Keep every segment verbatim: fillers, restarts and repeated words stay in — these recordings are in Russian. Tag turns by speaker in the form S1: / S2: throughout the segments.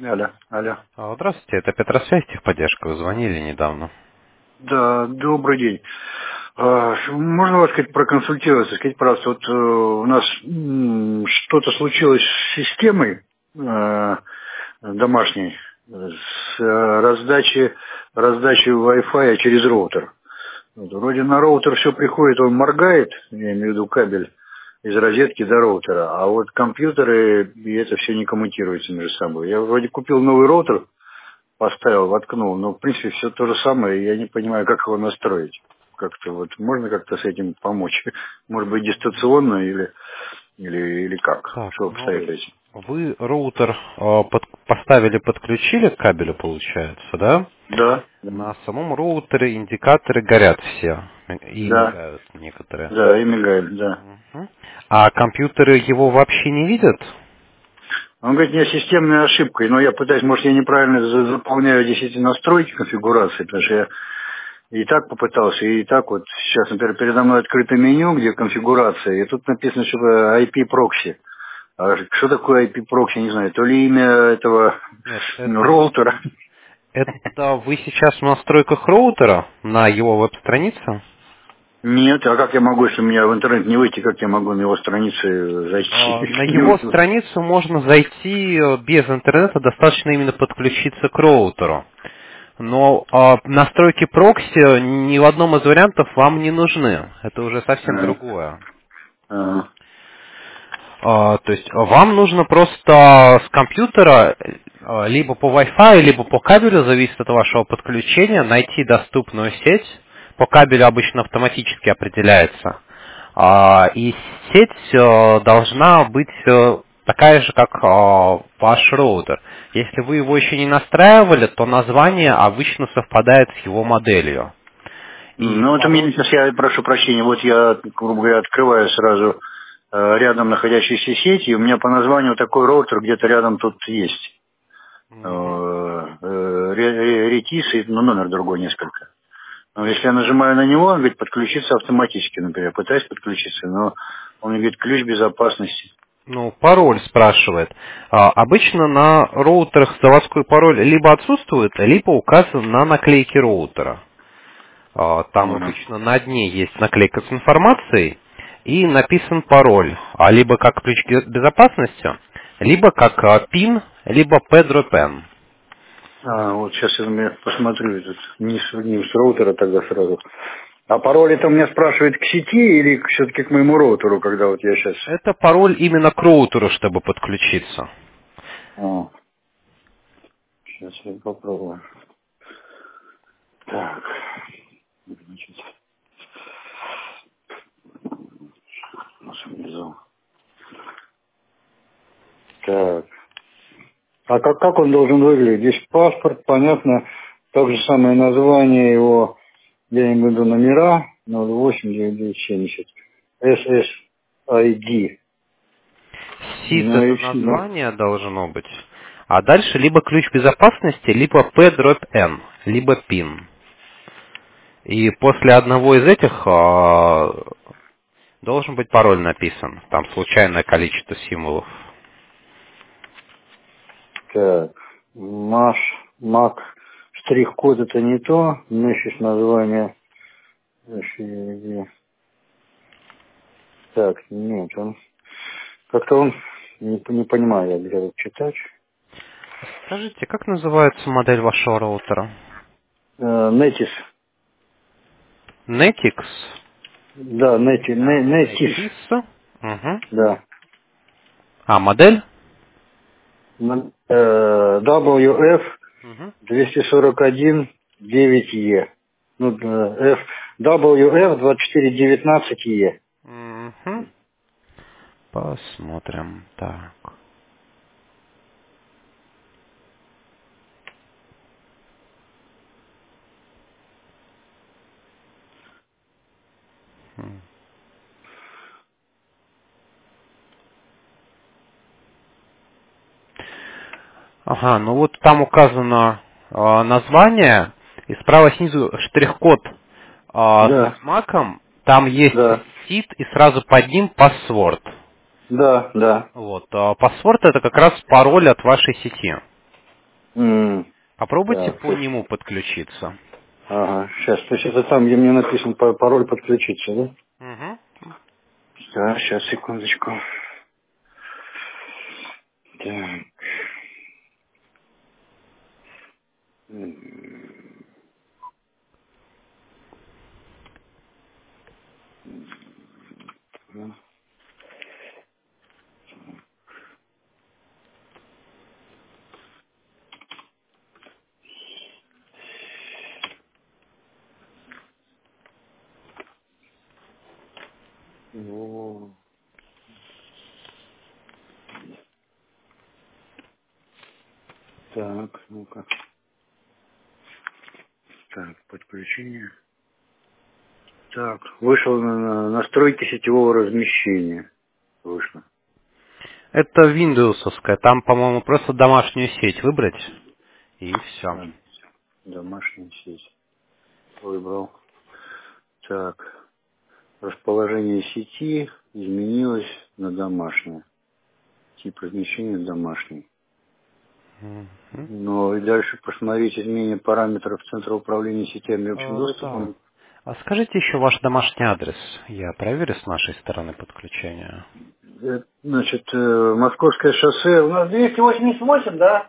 S1: Алло, алло.
S2: А, Здравствуйте, это Петросвязь, техподдержка. Вы звонили недавно.
S1: Да, добрый день. А, Можно вас сказать, проконсультироваться? Скажите, пожалуйста, вот э, у нас м, что-то случилось с системой э, домашней, с э, раздачей, раздачей Wi-Fi через роутер. Вот, вроде на роутер все приходит, он моргает, я имею в виду кабель из розетки до роутера, а вот компьютеры и это все не коммутируется между собой. Я вроде купил новый роутер, поставил, воткнул. Но, в принципе, все то же самое, и я не понимаю, как его настроить. Как-то вот, можно как-то с этим помочь? Может быть, дистанционно или, или, или как?
S2: Так,
S1: Что
S2: ну,
S1: обстоит этим?
S2: вы роутер а, под- поставили, подключили к кабелю, получается, да?
S1: Да, да,
S2: На самом роутере индикаторы горят все. И
S1: да,
S2: мигают некоторые.
S1: да, и мигает, да.
S2: Мгм. А компьютеры его вообще не видят?
S1: Он говорит, у меня системная ошибка, но я пытаюсь, может, я неправильно за- заполняю действительно настройки конфигурации, потому что я и так попытался, и так вот сейчас, например, передо мной открыто меню, где конфигурация, и тут написано что-то ай пи-прокси. А что такое ай пи-прокси, не знаю, то ли имя этого
S2: Нет,
S1: ну,
S2: это,
S1: роутера.
S2: это вы сейчас в настройках роутера на его веб-странице?
S1: Нет, а как я могу, если у меня в интернет не выйти, как я могу на его странице зайти?
S2: А, На его страницу можно зайти э, без интернета, достаточно именно подключиться к роутеру. Но а, настройки прокси ни в одном из вариантов вам не нужны. Это уже совсем
S1: А,
S2: другое.
S1: а.
S2: А, то есть вам нужно просто с компьютера э, либо по Wi-Fi, либо по кабелю, зависит от вашего подключения, найти доступную сеть. По кабелю обычно автоматически определяется. А, И сеть э, должна быть э, такая же, как э, ваш роутер. Если вы его еще не настраивали, то название обычно совпадает с его моделью. И
S1: Ну, это мне
S2: пароль...
S1: сейчас, я прошу прощения, вот я, грубо говоря, открываю сразу э, рядом находящиеся сети, и у меня по названию такой роутер где-то рядом тут есть. Э,
S2: Мгм.
S1: э, ре- ре- Ретис, и, ну, номер другой несколько. Но если я нажимаю на него, он говорит, подключиться автоматически, например. Я пытаюсь подключиться, но он мне говорит, ключ безопасности.
S2: Ну, пароль спрашивает. А, обычно на роутерах заводской пароль либо отсутствует, либо указан на наклейке роутера. А, там
S1: Ага.
S2: обычно на дне есть наклейка с информацией и написан пароль. А либо как ключ ге- безопасности, либо как а, пин, либо пи-дроп-эн.
S1: А, вот сейчас я например, посмотрю этот низ, низ роутера тогда сразу. А пароль это у меня спрашивает к сети или все-таки к моему роутеру, когда вот я сейчас...
S2: Это пароль именно к роутеру, чтобы подключиться.
S1: А, сейчас я попробую. Так, значит, у нас внизу. Так. А как, как он должен выглядеть? Здесь паспорт, понятно. Так же самое название его, я имею в виду номера, ноль восемь девять девять семьдесят. эс эс ай ди.
S2: сид
S1: Ну
S2: это
S1: и все. Ну,
S2: название должно быть. А дальше либо ключ безопасности, либо пи-дроп-эн, либо пин. И после одного из этих а, должен быть пароль написан. Там случайное количество символов.
S1: так. Маш, Мак, штрих-код это не то. Значит, название. Так, нет, он... Как-то он... Не, не понимаю, я где тут читать.
S2: Скажите, как называется модель вашего роутера?
S1: Э, Нетис.
S2: Netix?
S1: Да, Нети, Не- Нетис.
S2: Netix? Угу.
S1: Да.
S2: А, модель?
S1: Н- э, дабл ю эф
S2: Угу.
S1: двести сорок один девять е. Ну, э, F, дабл ю эф двадцать четыре девятнадцать е.
S2: Угу. Посмотрим. Так. М. Ага, ну вот там указано а, название, и справа снизу штрих-код а,
S1: Да,
S2: с маком, там есть
S1: да,
S2: сид и сразу под ним password.
S1: да, да.
S2: Вот, а password это как раз пароль от вашей сети.
S1: М,
S2: Попробуйте
S1: Так,
S2: по нему подключиться.
S1: ага, сейчас, то есть это там, где мне написан па- пароль подключиться, да?
S2: Угу.
S1: Да, сейчас, секундочку. Так. М, ну, так, ну-ка. Так, подключение. Так, вышел на на настройки сетевого размещения. Вышло.
S2: Это виндовсовская. Там, по-моему, просто домашнюю сеть выбрать. И все.
S1: Так, домашняя сеть. Выбрал. Так, расположение сети изменилось на домашнее. Тип размещения домашний. Но и дальше посмотреть изменение параметров Центра управления сетями и общим
S2: Да.
S1: доступом.
S2: А скажите еще ваш домашний адрес. Я проверю с нашей стороны подключение.
S1: Э, Значит, э, Московское шоссе. У нас двести восемьдесят восемь, да?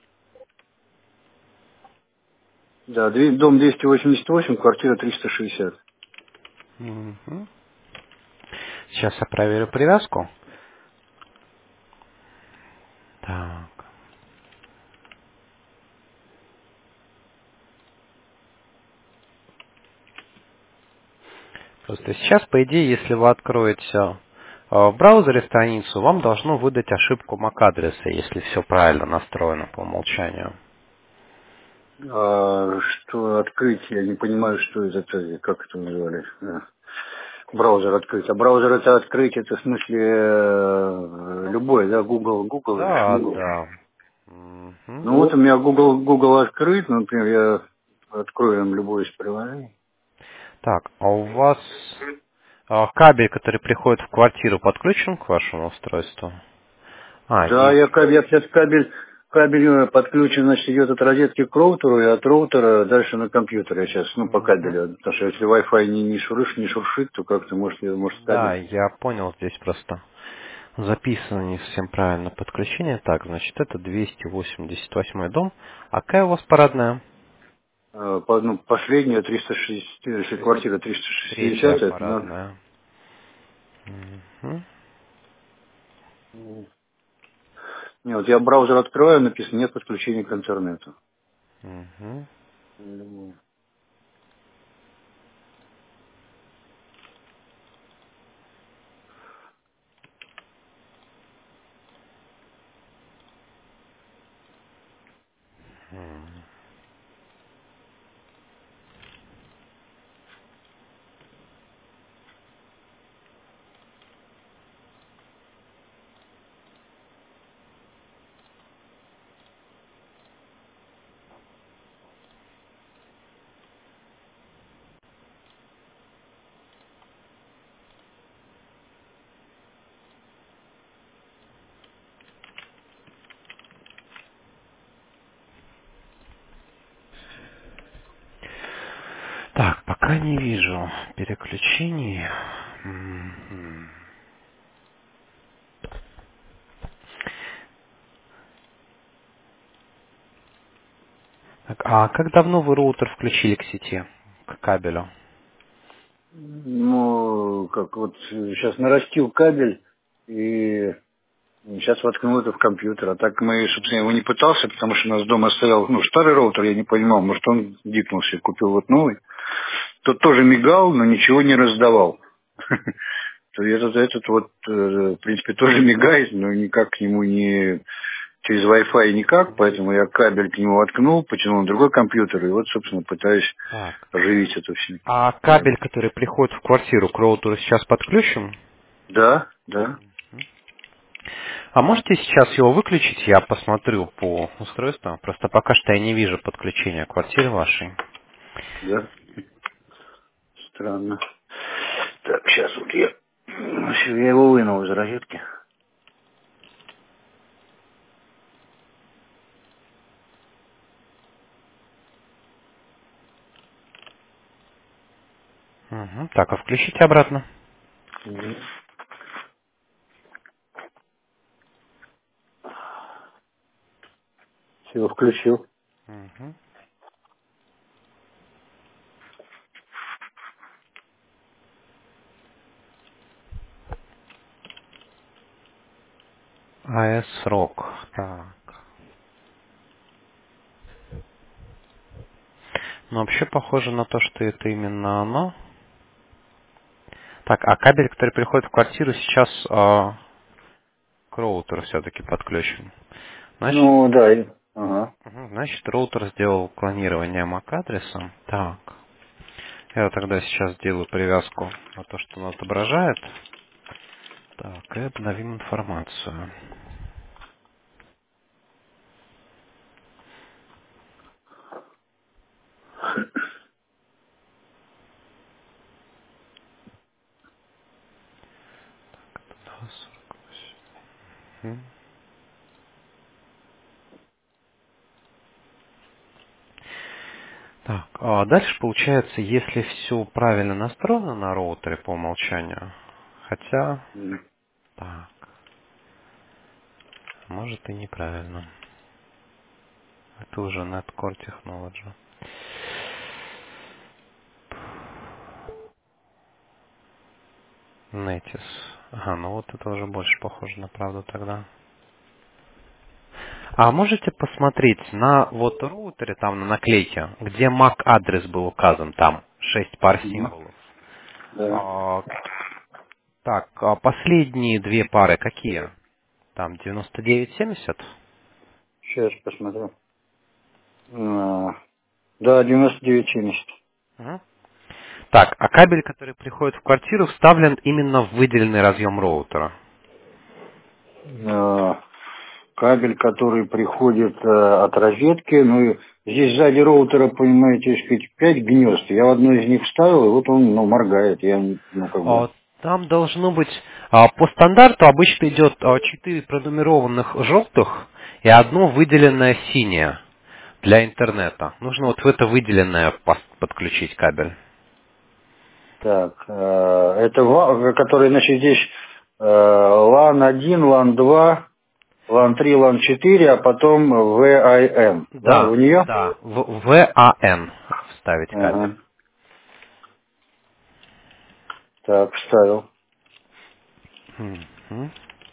S1: Да, две- дом двести восемьдесят восемь, квартира триста шестьдесят.
S2: Мгм. Сейчас я проверю привязку. Так. Просто сейчас, по идее, если вы откроете э, в браузере страницу, вам должно выдать ошибку MAC-адреса, если все правильно настроено по умолчанию.
S1: А что открыть, я не понимаю, что это, это, как это назвали. Э, Браузер открыть. А браузер это открыть, это в смысле э, любой, да, Google, Google или
S2: Да,
S1: что?
S2: да. Мгм.
S1: Ну вот у меня Google, Google открыт, ну, например, я открою им любое из приложений.
S2: Так, а у вас э, кабель, который приходит в квартиру, подключен к вашему устройству? А,
S1: Да,
S2: и...
S1: я кабель, я сейчас кабель, кабель э, подключен, значит, идет от розетки к роутеру и от роутера дальше на компьютер. Я сейчас, ну, по
S2: Мгм.
S1: кабелю. Потому что если Wi-Fi не, не шурыш, не шуршит, то как-то может, я- может
S2: Да,
S1: кабель.
S2: я понял, здесь просто записано не совсем правильно подключение. Так, значит, это двести восемьдесят восьмой дом. А какая у вас парадная?
S1: Э, по- ну, последняя триста шестьдесят, если квартира
S2: Третья
S1: триста шестьдесят, это надо.
S2: парадная. Мгм.
S1: Не, вот я браузер открываю, написано нет подключения к интернету.
S2: Мгм.
S1: Ну,
S2: Так, пока не вижу переключений. Мгм. Так, а как давно вы роутер включили к сети, к кабелю?
S1: ну, как вот сейчас нарастил кабель и сейчас воткнул это в компьютер. А так мы, собственно, его не пытался, потому что у нас дома стоял, ну, старый роутер, я не понимал, может, он дикнулся, купил вот новый. Тот тоже мигал, но ничего не раздавал. То этот, этот вот, э, в принципе, тоже мигает, но никак к нему не через Wi-Fi никак, поэтому я кабель к нему воткнул, потянул на другой компьютер, и вот, собственно, пытаюсь
S2: Так.
S1: оживить это все.
S2: А кабель, который приходит в квартиру, к роутеру сейчас подключен?
S1: Да, да,
S2: А можете сейчас его выключить? Я посмотрю по устройству. Просто пока что я не вижу подключения квартиры вашей.
S1: да. Странно. Так, сейчас вот я... Всё, я его вынул из розетки.
S2: Угу. Так, а включите обратно.
S1: Угу. Все, включил.
S2: Угу. эй эс Rock. Так. Ну, вообще похоже на то, что это именно оно. Так, а кабель, который приходит в квартиру, сейчас а, к роутеру все-таки подключен. Значит,
S1: Ну, да. и- Ага.
S2: угу, значит, роутер сделал клонирование эм эй си-адреса. Так, я тогда сейчас сделаю привязку на то, что он отображает. Так, и обновим информацию. Мгм. Так, а дальше получается, если все правильно настроено на роутере по умолчанию, хотя,
S1: Мгм.
S2: так, может и неправильно. Это уже Netcore Technology. Netis. Ага, ну вот это уже больше похоже на правду тогда. А можете посмотреть на вот роутере, там на наклейке, где эм эй си-адрес был указан, там шесть пар
S1: Мгм.
S2: символов.
S1: Да.
S2: А, так, а последние две пары какие? Там девяносто девять семьдесят?
S1: Сейчас посмотрю. А, да, девяносто девять семьдесят.
S2: Мгм. Так, а кабель, который приходит в квартиру, вставлен именно в выделенный разъем роутера.
S1: А, кабель, который приходит э, от розетки. Ну, и здесь сзади роутера, понимаете, так сказать, пять гнезд. Я в одно из них вставил, и вот он, ну, моргает. Я, ну, как бы...
S2: А, Там должно быть, а, по стандарту обычно идет а, четыре пронумерованных желтых и одно выделенное синее для интернета. Нужно вот в это выделенное пос- подключить кабель.
S1: Так, э, это, ва- который, значит, здесь э, лан один, лан два, лан три, лан четыре, а потом вин. Да,
S2: Да,
S1: в нее?
S2: да, в ван вставить кабель.
S1: Ага. Так, вставил.
S2: Мгм.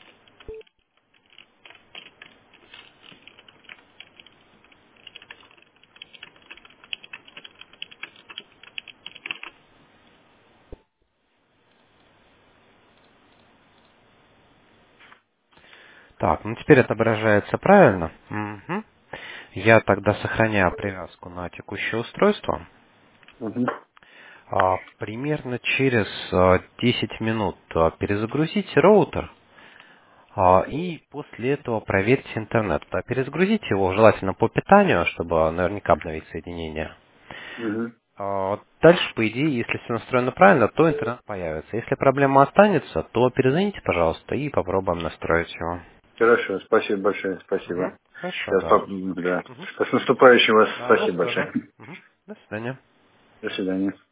S2: Так, ну теперь отображается правильно. Мгм. Я тогда сохраняю привязку на текущее устройство.
S1: Мгм.
S2: А, примерно через а, десять минут а, перезагрузите роутер а, и после этого проверьте интернет. А перезагрузите его желательно по питанию, чтобы наверняка обновить соединение.
S1: Мгм.
S2: А, Дальше, по идее, если все настроено правильно, то интернет появится. Если проблема останется, то перезвоните, пожалуйста, и попробуем настроить его.
S1: Хорошо, спасибо большое,
S2: Мгм.
S1: спасибо.
S2: Хорошо,
S1: Сейчас,
S2: да.
S1: поп- да.
S2: Мгм.
S1: С наступающим вас,
S2: Да, вас
S1: спасибо
S2: тоже.
S1: большое.
S2: Мгм. До свидания.
S1: До свидания.